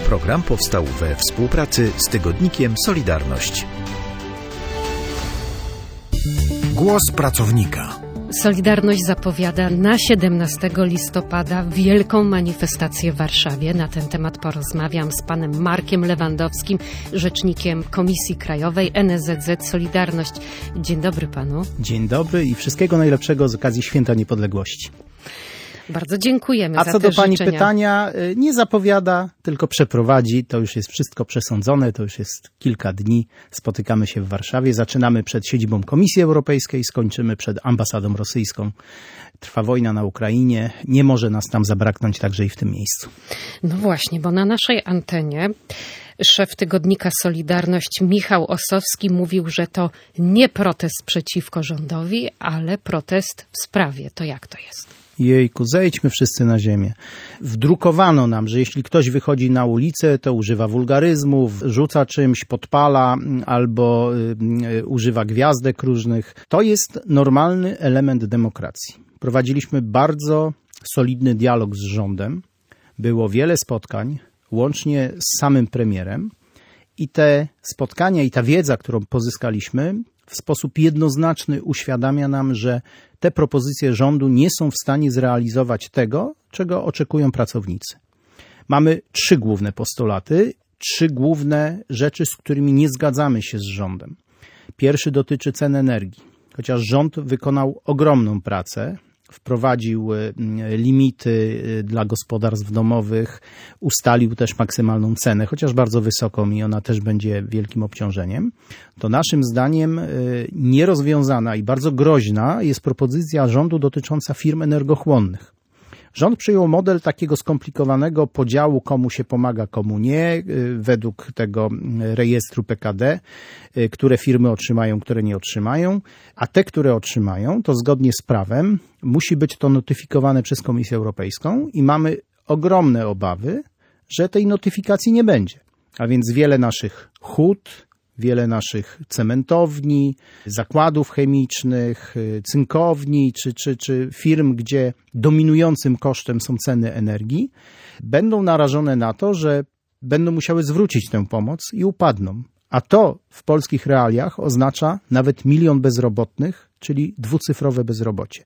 Program powstał we współpracy z tygodnikiem Solidarność. Głos pracownika. Solidarność zapowiada na 17 listopada wielką manifestację w Warszawie. Na ten temat porozmawiam z panem Markiem Lewandowskim, rzecznikiem Komisji Krajowej NSZZ Solidarność. Dzień dobry panu. Dzień dobry i wszystkiego najlepszego z okazji Święta Niepodległości. Bardzo dziękujemy za te życzenia. A co do pani życzenia. pytania, nie zapowiada, tylko przeprowadzi. To już jest wszystko przesądzone, to już jest kilka dni. Spotykamy się w Warszawie. Zaczynamy przed siedzibą Komisji Europejskiej, skończymy przed ambasadą rosyjską. Trwa wojna na Ukrainie. Nie może nas tam zabraknąć także i w tym miejscu. No właśnie, bo na naszej antenie szef tygodnika Solidarność Michał Ossowski mówił, że to nie protest przeciwko rządowi, ale protest w sprawie. To jak to jest? Jejku, zejdźmy wszyscy na ziemię. Wdrukowano nam, że jeśli ktoś wychodzi na ulicę, to używa wulgaryzmów, rzuca czymś, podpala albo używa gwiazdek różnych. To jest normalny element demokracji. Prowadziliśmy bardzo solidny dialog z rządem. Było wiele spotkań, łącznie z samym premierem. I te spotkania i ta wiedza, którą pozyskaliśmy, w sposób jednoznaczny uświadamia nam, że te propozycje rządu nie są w stanie zrealizować tego, czego oczekują pracownicy. Mamy 3 główne postulaty, 3 główne rzeczy, z którymi nie zgadzamy się z rządem. Pierwszy dotyczy cen energii. Chociaż rząd wykonał ogromną pracę, wprowadził limity dla gospodarstw domowych, ustalił też maksymalną cenę, chociaż bardzo wysoką i ona też będzie wielkim obciążeniem, to naszym zdaniem nierozwiązana i bardzo groźna jest propozycja rządu dotycząca firm energochłonnych. Rząd przyjął model takiego skomplikowanego podziału, komu się pomaga, komu nie, według tego rejestru PKD, które firmy otrzymają, które nie otrzymają, a te, które otrzymają, to zgodnie z prawem musi być to notyfikowane przez Komisję Europejską i mamy ogromne obawy, że tej notyfikacji nie będzie. A więc wiele naszych hut, wiele naszych cementowni, zakładów chemicznych, cynkowni czy firm, gdzie dominującym kosztem są ceny energii, będą narażone na to, że będą musiały zwrócić tę pomoc i upadną. A to w polskich realiach oznacza nawet 1 milion bezrobotnych, czyli dwucyfrowe bezrobocie.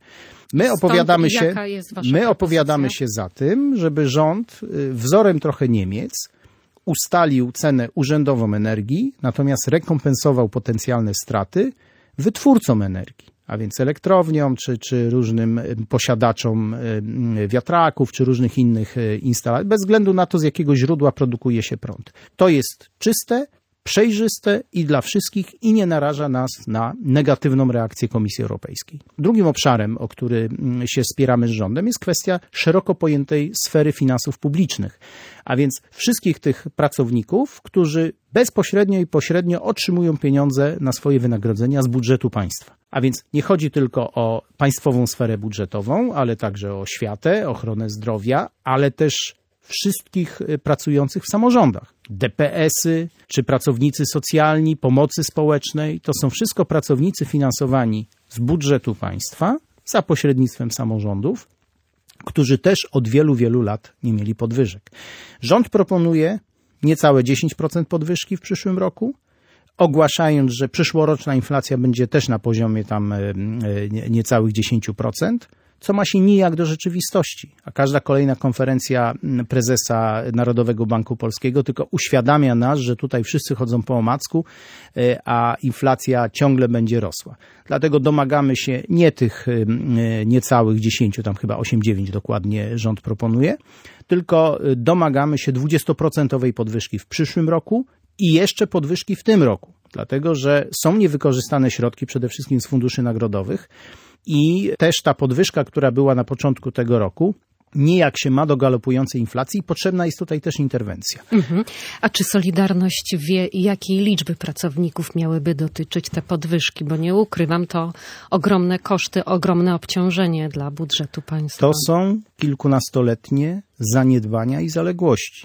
My opowiadamy się za tym, żeby rząd, wzorem trochę Niemiec, ustalił cenę urzędową energii, natomiast rekompensował potencjalne straty wytwórcom energii, a więc elektrowniom, czy różnym posiadaczom wiatraków, czy różnych innych instalacji, bez względu na to, z jakiego źródła produkuje się prąd. To jest czyste, przejrzyste i dla wszystkich i nie naraża nas na negatywną reakcję Komisji Europejskiej. Drugim obszarem, o który się spieramy z rządem, jest kwestia szeroko pojętej sfery finansów publicznych, a więc wszystkich tych pracowników, którzy bezpośrednio i pośrednio otrzymują pieniądze na swoje wynagrodzenia z budżetu państwa. A więc nie chodzi tylko o państwową sferę budżetową, ale także o oświatę, ochronę zdrowia, ale też wszystkich pracujących w samorządach. DPS-y, czy pracownicy socjalni, pomocy społecznej, to są wszystko pracownicy finansowani z budżetu państwa za pośrednictwem samorządów, którzy też od wielu, wielu lat nie mieli podwyżek. Rząd proponuje niecałe 10% podwyżki w przyszłym roku, ogłaszając, że przyszłoroczna inflacja będzie też na poziomie tam niecałych 10%, co ma się nijak do rzeczywistości. A każda kolejna konferencja prezesa Narodowego Banku Polskiego tylko uświadamia nas, że tutaj wszyscy chodzą po omacku, a inflacja ciągle będzie rosła. Dlatego domagamy się nie tych niecałych 10, tam chyba 8-9 dokładnie rząd proponuje, tylko domagamy się 20% podwyżki w przyszłym roku i jeszcze podwyżki w tym roku. Dlatego, że są niewykorzystane środki przede wszystkim z funduszy nagrodowych, i też ta podwyżka, która była na początku tego roku, nijak się ma do galopującej inflacji i potrzebna jest tutaj też interwencja. A czy Solidarność wie, jakiej liczby pracowników miałyby dotyczyć te podwyżki? Bo nie ukrywam, to ogromne koszty, ogromne obciążenie dla budżetu państwa. To są kilkunastoletnie zaniedbania i zaległości.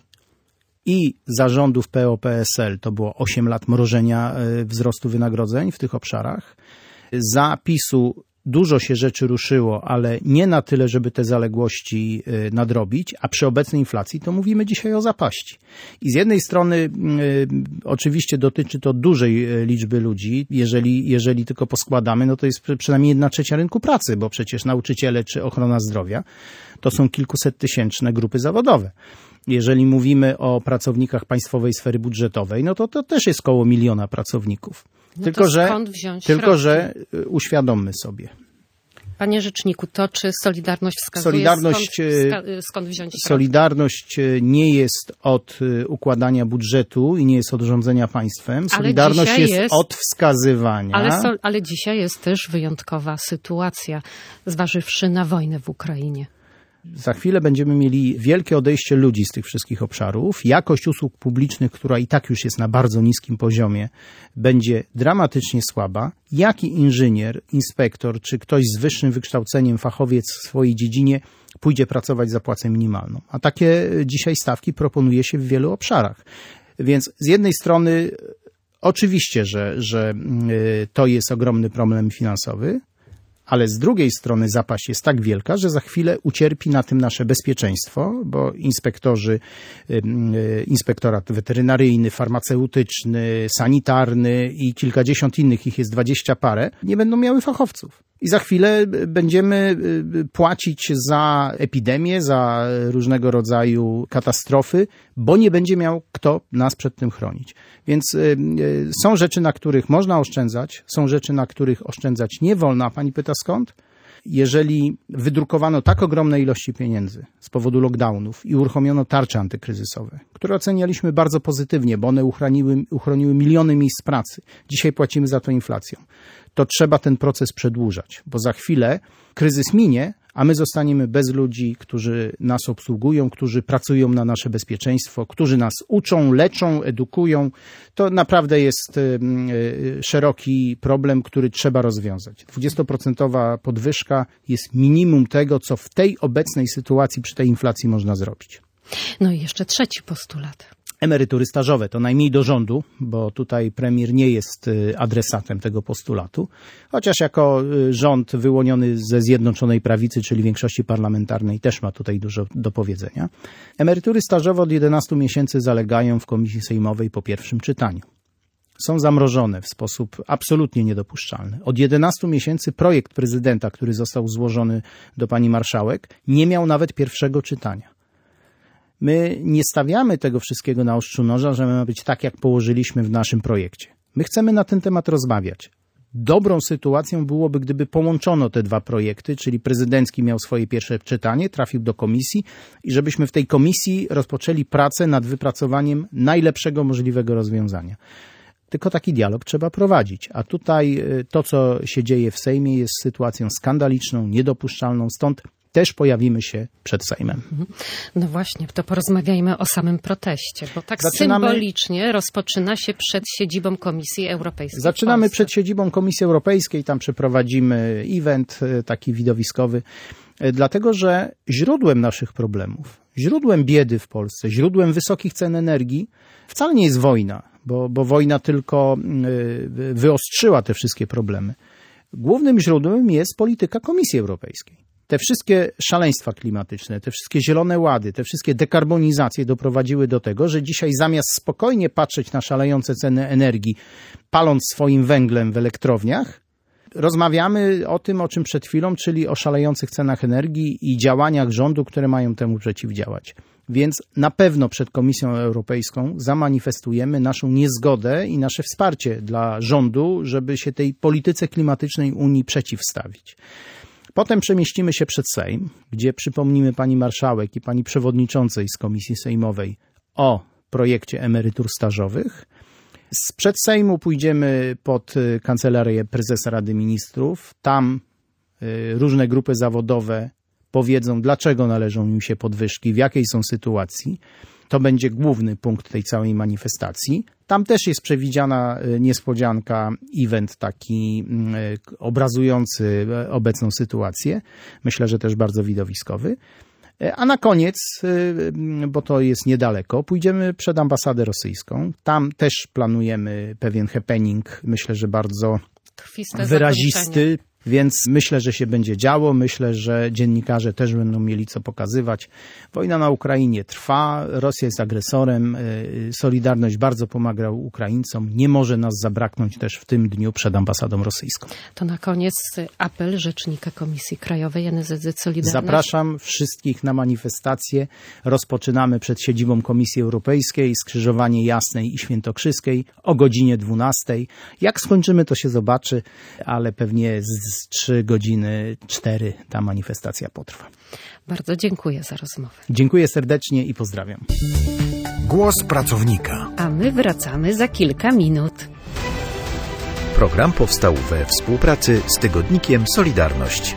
I zarządów PO-PSL to było 8 lat mrożenia wzrostu wynagrodzeń w tych obszarach. Za PiS-u dużo się rzeczy ruszyło, ale nie na tyle, żeby te zaległości nadrobić, a przy obecnej inflacji to mówimy dzisiaj o zapaści. I z jednej strony oczywiście dotyczy to dużej liczby ludzi, jeżeli tylko poskładamy, no to jest przynajmniej 1/3 rynku pracy, bo przecież nauczyciele czy ochrona zdrowia to są kilkusettysięczne grupy zawodowe. Jeżeli mówimy o pracownikach państwowej sfery budżetowej, no to też jest koło 1 miliona pracowników. No Tylko że uświadommy sobie. Panie rzeczniku, to czy Solidarność wskazuje, skąd wziąć środki? Solidarność nie jest od układania budżetu i nie jest od rządzenia państwem. Solidarność jest od wskazywania. Ale dzisiaj jest też wyjątkowa sytuacja, zważywszy na wojnę w Ukrainie. Za chwilę będziemy mieli wielkie odejście ludzi z tych wszystkich obszarów. Jakość usług publicznych, która i tak już jest na bardzo niskim poziomie, będzie dramatycznie słaba. Jaki inżynier, inspektor czy ktoś z wyższym wykształceniem, fachowiec w swojej dziedzinie pójdzie pracować za płacę minimalną? A takie dzisiaj stawki proponuje się w wielu obszarach. Więc z jednej strony oczywiście, że to jest ogromny problem finansowy, ale z drugiej strony zapaść jest tak wielka, że za chwilę ucierpi na tym nasze bezpieczeństwo, bo inspektorat weterynaryjny, farmaceutyczny, sanitarny i kilkadziesiąt innych, ich jest 20 parę, nie będą miały fachowców. I za chwilę będziemy płacić za epidemię, za różnego rodzaju katastrofy, bo nie będzie miał kto nas przed tym chronić. Więc są rzeczy, na których można oszczędzać, są rzeczy, na których oszczędzać nie wolno. A pani pyta skąd? Jeżeli wydrukowano tak ogromne ilości pieniędzy z powodu lockdownów i uruchomiono tarcze antykryzysowe, które ocenialiśmy bardzo pozytywnie, bo one uchroniły miliony miejsc pracy. Dzisiaj płacimy za to inflacją. To trzeba ten proces przedłużać, bo za chwilę kryzys minie, a my zostaniemy bez ludzi, którzy nas obsługują, którzy pracują na nasze bezpieczeństwo, którzy nas uczą, leczą, edukują. To naprawdę jest szeroki problem, który trzeba rozwiązać. 20% podwyżka jest minimum tego, co w tej obecnej sytuacji przy tej inflacji można zrobić. No i jeszcze trzeci postulat. Emerytury stażowe to najmniej do rządu, bo tutaj premier nie jest adresatem tego postulatu, chociaż jako rząd wyłoniony ze Zjednoczonej Prawicy, czyli większości parlamentarnej, też ma tutaj dużo do powiedzenia. Emerytury stażowe od 11 miesięcy zalegają w Komisji Sejmowej po pierwszym czytaniu. Są zamrożone w sposób absolutnie niedopuszczalny. Od 11 miesięcy projekt prezydenta, który został złożony do pani marszałek, nie miał nawet pierwszego czytania. My nie stawiamy tego wszystkiego na ostrzu noża, że ma być tak, jak położyliśmy w naszym projekcie. My chcemy na ten temat rozmawiać. Dobrą sytuacją byłoby, gdyby połączono te dwa projekty, czyli prezydencki miał swoje pierwsze czytanie, trafił do komisji i żebyśmy w tej komisji rozpoczęli pracę nad wypracowaniem najlepszego możliwego rozwiązania. Tylko taki dialog trzeba prowadzić. A tutaj to, co się dzieje w Sejmie, jest sytuacją skandaliczną, niedopuszczalną, stąd też pojawimy się przed Sejmem. No właśnie, to porozmawiajmy o samym proteście, bo tak symbolicznie rozpoczyna się przed siedzibą Komisji Europejskiej. Zaczynamy przed siedzibą Komisji Europejskiej, tam przeprowadzimy event taki widowiskowy, dlatego że źródłem naszych problemów, źródłem biedy w Polsce, źródłem wysokich cen energii wcale nie jest wojna, bo wojna tylko wyostrzyła te wszystkie problemy. Głównym źródłem jest polityka Komisji Europejskiej. Te wszystkie szaleństwa klimatyczne, te wszystkie zielone łady, te wszystkie dekarbonizacje doprowadziły do tego, że dzisiaj zamiast spokojnie patrzeć na szalejące ceny energii, paląc swoim węglem w elektrowniach, rozmawiamy o tym, o czym przed chwilą, czyli o szalejących cenach energii i działaniach rządu, które mają temu przeciwdziałać. Więc na pewno przed Komisją Europejską zamanifestujemy naszą niezgodę i nasze wsparcie dla rządu, żeby się tej polityce klimatycznej Unii przeciwstawić. Potem przemieścimy się przed Sejm, gdzie przypomnimy pani marszałek i pani przewodniczącej z Komisji Sejmowej o projekcie emerytur stażowych. Sprzed Sejmu pójdziemy pod Kancelarię Prezesa Rady Ministrów. Tam różne grupy zawodowe powiedzą, dlaczego należą im się podwyżki, w jakiej są sytuacji. To będzie główny punkt tej całej manifestacji. Tam też jest przewidziana niespodzianka, event taki obrazujący obecną sytuację. Myślę, że też bardzo widowiskowy. A na koniec, bo to jest niedaleko, pójdziemy przed ambasadę rosyjską. Tam też planujemy pewien happening, myślę, że bardzo wyrazisty, więc myślę, że się będzie działo. Myślę, że dziennikarze też będą mieli co pokazywać. Wojna na Ukrainie trwa, Rosja jest agresorem, Solidarność bardzo pomaga Ukraińcom. Nie może nas zabraknąć też w tym dniu przed ambasadą rosyjską. To na koniec apel rzecznika Komisji Krajowej NSZZ Solidarność. Zapraszam wszystkich na manifestację. Rozpoczynamy przed siedzibą Komisji Europejskiej, skrzyżowanie Jasnej i Świętokrzyskiej o godzinie 12. Jak skończymy, to się zobaczy, ale pewnie z 3 godziny 4 ta manifestacja potrwa. Bardzo dziękuję za rozmowę. Dziękuję serdecznie i pozdrawiam. Głos pracownika. A my wracamy za kilka minut. Program powstał we współpracy z tygodnikiem Solidarność.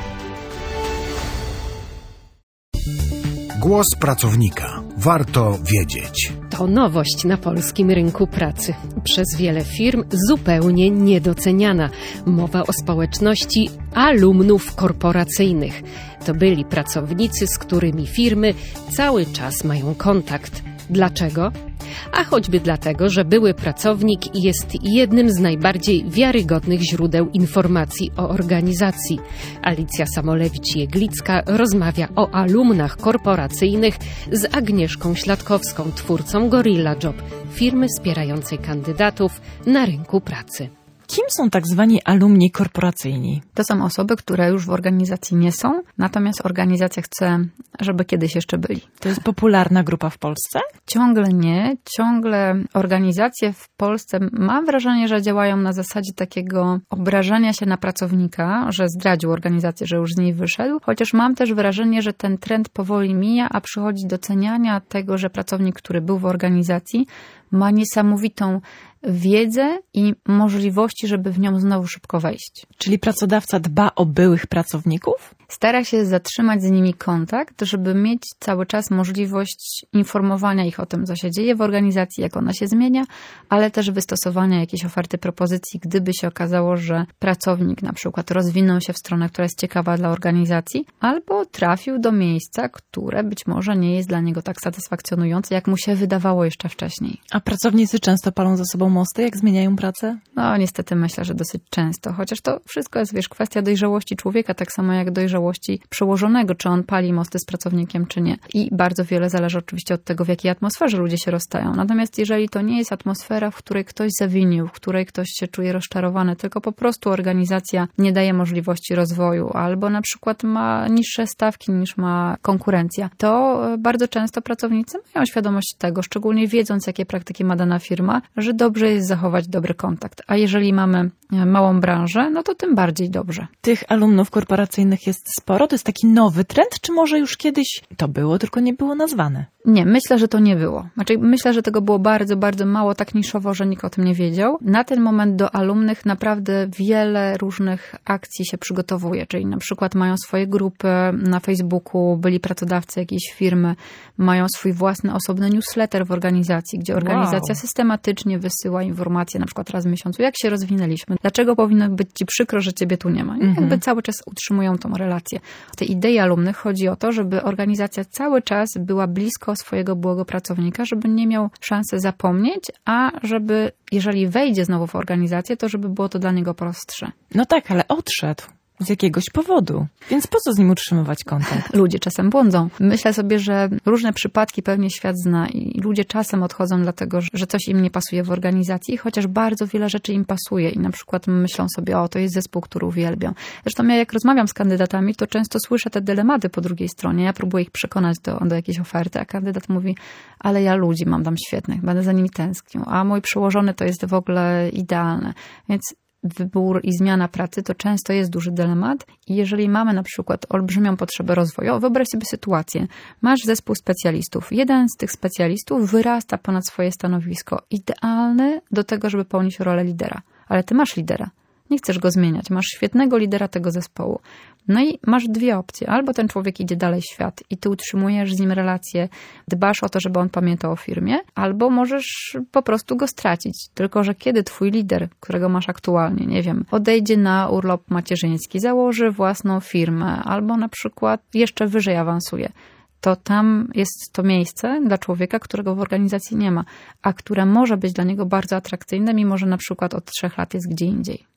Głos pracownika. Warto wiedzieć. To nowość na polskim rynku pracy. Przez wiele firm zupełnie niedoceniana. Mowa o społeczności alumnów korporacyjnych. To byli pracownicy, z którymi firmy cały czas mają kontakt. Dlaczego? A choćby dlatego, że były pracownik jest jednym z najbardziej wiarygodnych źródeł informacji o organizacji. Alicja Samolewicz-Jeglicka rozmawia o alumnach korporacyjnych z Agnieszką Śladkowską, twórcą Gorilla Job, firmy wspierającej kandydatów na rynku pracy. Kim są tak zwani alumni korporacyjni? To są osoby, które już w organizacji nie są, natomiast organizacja chce, żeby kiedyś jeszcze byli. To jest popularna grupa w Polsce? Ciągle nie. Ciągle organizacje w Polsce, mam wrażenie, że działają na zasadzie takiego obrażania się na pracownika, że zdradził organizację, że już z niej wyszedł. Chociaż mam też wrażenie, że ten trend powoli mija, a przychodzi doceniania tego, że pracownik, który był w organizacji, ma niesamowitą wiedzę i możliwości, żeby w nią znowu szybko wejść. Czyli pracodawca dba o byłych pracowników? Stara się zatrzymać z nimi kontakt, żeby mieć cały czas możliwość informowania ich o tym, co się dzieje w organizacji, jak ona się zmienia, ale też wystosowania jakiejś oferty propozycji, gdyby się okazało, że pracownik na przykład rozwinął się w stronę, która jest ciekawa dla organizacji, albo trafił do miejsca, które być może nie jest dla niego tak satysfakcjonujące, jak mu się wydawało jeszcze wcześniej. A pracownicy często palą za sobą mosty, jak zmieniają pracę? No niestety myślę, że dosyć często, chociaż to wszystko jest, kwestia dojrzałości człowieka, tak samo jak dojrzałości przełożonego, czy on pali mosty z pracownikiem, czy nie. I bardzo wiele zależy oczywiście od tego, w jakiej atmosferze ludzie się rozstają. Natomiast jeżeli to nie jest atmosfera, w której ktoś zawinił, w której ktoś się czuje rozczarowany, tylko po prostu organizacja nie daje możliwości rozwoju, albo na przykład ma niższe stawki niż ma konkurencja, to bardzo często pracownicy mają świadomość tego, szczególnie wiedząc, jakie praktyki ma dana firma, że dobrze jest zachować dobry kontakt. A jeżeli mamy małą branżę, no to tym bardziej dobrze. Tych alumnów korporacyjnych jest sporo? To jest taki nowy trend, czy może już kiedyś to było, tylko nie było nazwane? Nie, myślę, że to nie było. Myślę, że tego było bardzo, bardzo mało, tak niszowo, że nikt o tym nie wiedział. Na ten moment do alumnych naprawdę wiele różnych akcji się przygotowuje, czyli na przykład mają swoje grupy na Facebooku, byli pracodawcy jakiejś firmy, mają swój własny osobny newsletter w organizacji, gdzie organizacja systematycznie wysyła informacje na przykład raz w miesiącu, jak się rozwinęliśmy, dlaczego powinno być ci przykro, że ciebie tu nie ma. Jakby cały czas utrzymują tą relację. W tej idei alumnych chodzi o to, żeby organizacja cały czas była blisko swojego byłego pracownika, żeby nie miał szansy zapomnieć, a żeby, jeżeli wejdzie znowu w organizację, to żeby było to dla niego prostsze. No tak, ale odszedł. Z jakiegoś powodu. Więc po co z nim utrzymywać kontakt? Ludzie czasem błądzą. Myślę sobie, że różne przypadki pewnie świat zna i ludzie czasem odchodzą dlatego, że coś im nie pasuje w organizacji, chociaż bardzo wiele rzeczy im pasuje i na przykład myślą sobie, to jest zespół, który uwielbiam. Zresztą ja jak rozmawiam z kandydatami, to często słyszę te dylematy po drugiej stronie. Ja próbuję ich przekonać do jakiejś oferty, a kandydat mówi, ale ja ludzi mam tam świetnych, będę za nimi tęsknił, a mój przełożony to jest w ogóle idealne. Więc wybór i zmiana pracy to często jest duży dylemat i jeżeli mamy na przykład olbrzymią potrzebę rozwoju, wyobraź sobie sytuację, masz zespół specjalistów, jeden z tych specjalistów wyrasta ponad swoje stanowisko, idealny do tego, żeby pełnić rolę lidera, ale ty masz lidera. Nie chcesz go zmieniać, masz świetnego lidera tego zespołu. No i masz dwie opcje. Albo ten człowiek idzie dalej w świat i ty utrzymujesz z nim relacje, dbasz o to, żeby on pamiętał o firmie, albo możesz po prostu go stracić. Tylko że kiedy twój lider, którego masz aktualnie, nie wiem, odejdzie na urlop macierzyński, założy własną firmę, albo na przykład jeszcze wyżej awansuje, to tam jest to miejsce dla człowieka, którego w organizacji nie ma, a które może być dla niego bardzo atrakcyjne, mimo że na przykład od 3 lat jest gdzie indziej.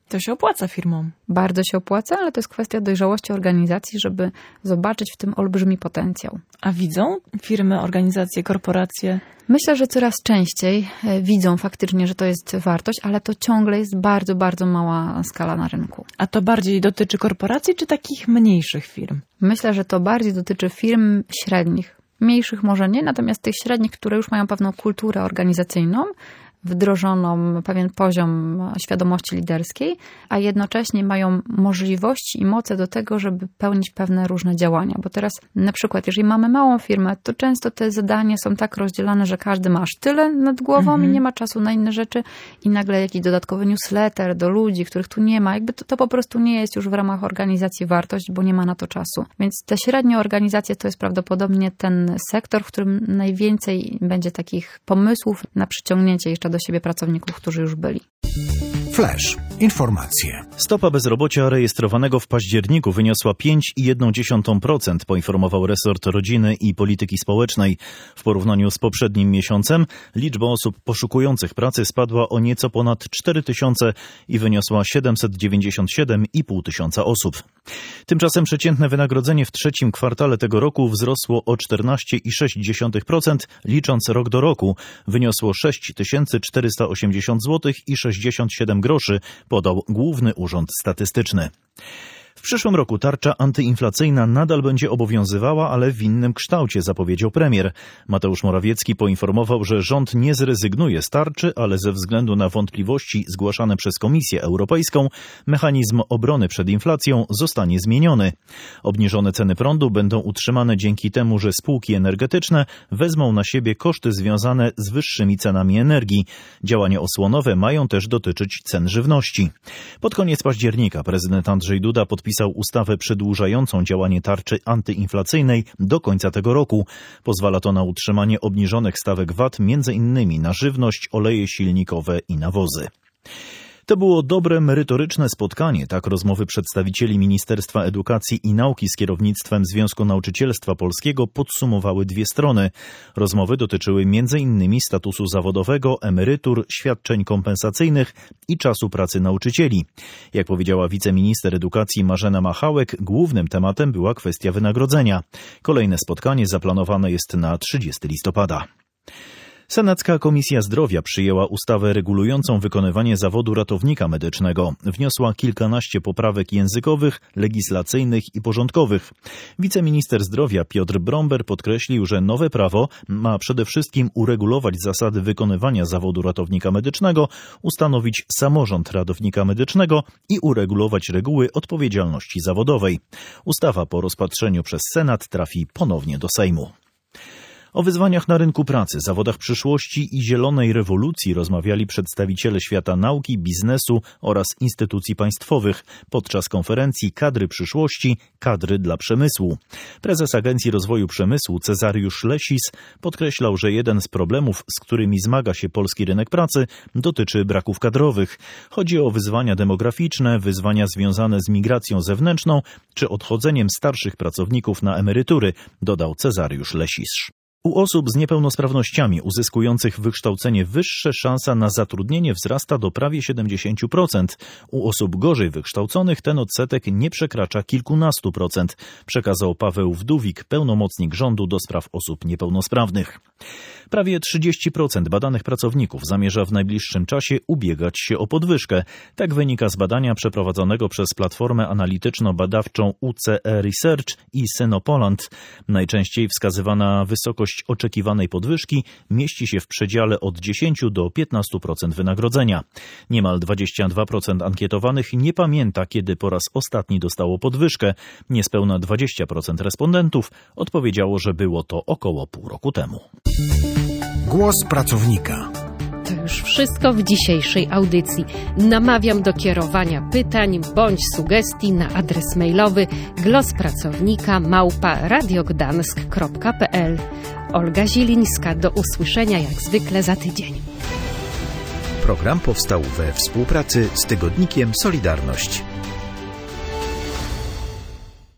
To się opłaca firmom. Bardzo się opłaca, ale to jest kwestia dojrzałości organizacji, żeby zobaczyć w tym olbrzymi potencjał. A widzą firmy, organizacje, korporacje? Myślę, że coraz częściej widzą faktycznie, że to jest wartość, ale to ciągle jest bardzo, bardzo mała skala na rynku. A to bardziej dotyczy korporacji czy takich mniejszych firm? Myślę, że to bardziej dotyczy firm średnich. Mniejszych może nie, natomiast tych średnich, które już mają pewną kulturę organizacyjną, wdrożoną, pewien poziom świadomości liderskiej, a jednocześnie mają możliwości i moce do tego, żeby pełnić pewne różne działania. Bo teraz na przykład, jeżeli mamy małą firmę, to często te zadania są tak rozdzielane, że każdy ma aż tyle nad głową i nie ma czasu na inne rzeczy i nagle jakiś dodatkowy newsletter do ludzi, których tu nie ma. Jakby to po prostu nie jest już w ramach organizacji wartość, bo nie ma na to czasu. Więc te średnie organizacje to jest prawdopodobnie ten sektor, w którym najwięcej będzie takich pomysłów na przyciągnięcie jeszcze do siebie pracowników, którzy już byli. Flash. Informacje. Stopa bezrobocia rejestrowanego w październiku wyniosła 5,1%, poinformował resort rodziny i polityki społecznej. W porównaniu z poprzednim miesiącem liczba osób poszukujących pracy spadła o nieco ponad 4 tysiące i wyniosła 797,5 tysiąca osób. Tymczasem przeciętne wynagrodzenie w trzecim kwartale tego roku wzrosło o 14,6%, licząc rok do roku. Wyniosło 6480 zł i 67 groszy, podał Główny Urząd Statystyczny. W przyszłym roku tarcza antyinflacyjna nadal będzie obowiązywała, ale w innym kształcie, zapowiedział premier. Mateusz Morawiecki poinformował, że rząd nie zrezygnuje z tarczy, ale ze względu na wątpliwości zgłaszane przez Komisję Europejską, mechanizm obrony przed inflacją zostanie zmieniony. Obniżone ceny prądu będą utrzymane dzięki temu, że spółki energetyczne wezmą na siebie koszty związane z wyższymi cenami energii. Działania osłonowe mają też dotyczyć cen żywności. Pod koniec października prezydent Andrzej Duda podpisał ustawę przedłużającą działanie tarczy antyinflacyjnej do końca tego roku. Pozwala to na utrzymanie obniżonych stawek VAT m.in. na żywność, oleje silnikowe i nawozy. To było dobre, merytoryczne spotkanie, tak rozmowy przedstawicieli Ministerstwa Edukacji i Nauki z kierownictwem Związku Nauczycielstwa Polskiego podsumowały dwie strony. Rozmowy dotyczyły m.in. statusu zawodowego, emerytur, świadczeń kompensacyjnych i czasu pracy nauczycieli. Jak powiedziała wiceminister edukacji Marzena Machałek, głównym tematem była kwestia wynagrodzenia. Kolejne spotkanie zaplanowane jest na 30 listopada. Senacka Komisja Zdrowia przyjęła ustawę regulującą wykonywanie zawodu ratownika medycznego. Wniosła kilkanaście poprawek językowych, legislacyjnych i porządkowych. Wiceminister zdrowia Piotr Bromber podkreślił, że nowe prawo ma przede wszystkim uregulować zasady wykonywania zawodu ratownika medycznego, ustanowić samorząd ratownika medycznego i uregulować reguły odpowiedzialności zawodowej. Ustawa po rozpatrzeniu przez Senat trafi ponownie do Sejmu. O wyzwaniach na rynku pracy, zawodach przyszłości i zielonej rewolucji rozmawiali przedstawiciele świata nauki, biznesu oraz instytucji państwowych podczas konferencji Kadry przyszłości, kadry dla przemysłu. Prezes Agencji Rozwoju Przemysłu Cezariusz Lesis podkreślał, że jeden z problemów, z którymi zmaga się polski rynek pracy, dotyczy braków kadrowych. Chodzi o wyzwania demograficzne, wyzwania związane z migracją zewnętrzną czy odchodzeniem starszych pracowników na emerytury, dodał Cezariusz Lesis. U osób z niepełnosprawnościami uzyskujących wykształcenie wyższe szansa na zatrudnienie wzrasta do prawie 70%. U osób gorzej wykształconych ten odsetek nie przekracza kilkunastu procent, przekazał Paweł Wdówik, pełnomocnik rządu do spraw osób niepełnosprawnych. Prawie 30% badanych pracowników zamierza w najbliższym czasie ubiegać się o podwyżkę. Tak wynika z badania przeprowadzonego przez platformę analityczno-badawczą UCE Research i Synopoland. Najczęściej wskazywana wysokość oczekiwanej podwyżki mieści się w przedziale od 10 do 15% wynagrodzenia. Niemal 22% ankietowanych nie pamięta, kiedy po raz ostatni dostało podwyżkę. Niespełna 20% respondentów odpowiedziało, że było to około pół roku temu. Głos pracownika. To już wszystko w dzisiejszej audycji. Namawiam do kierowania pytań bądź sugestii na adres mailowy głospracownika@radiogdansk.pl. Olga Zielińska, do usłyszenia jak zwykle za tydzień. Program powstał we współpracy z tygodnikiem Solidarność.